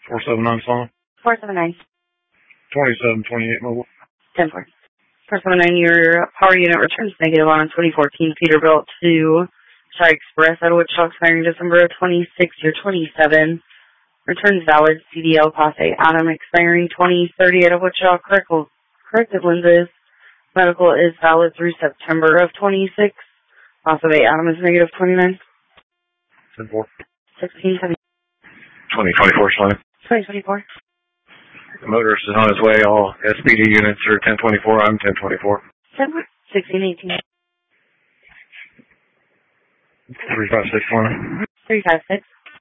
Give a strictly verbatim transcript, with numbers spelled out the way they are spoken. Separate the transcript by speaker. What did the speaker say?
Speaker 1: four seven nine Solon.
Speaker 2: four seven nine.
Speaker 1: twenty-seven twenty-eight mobile.
Speaker 2: ten four. four seven nine, your power unit returns negative on twenty fourteen Peterbilt to Shy Express out of Wichita expiring December of twenty-six, your twenty-seven. Returns valid C D L Class A Adam expiring twenty thirty out of Wichita. Correct, corrected lenses. Medical is valid through September of twenty-six. Class A Adam is negative twenty-nine.
Speaker 1: ten four.
Speaker 2: sixteen seventy.
Speaker 1: twenty twenty-four Solon.
Speaker 2: twenty twenty-four.
Speaker 1: The motorist is on his way. All S P D units are ten twenty-four. I'm ten twenty-four.
Speaker 2: sixteen eighteen.
Speaker 1: three five six one.
Speaker 2: three five six.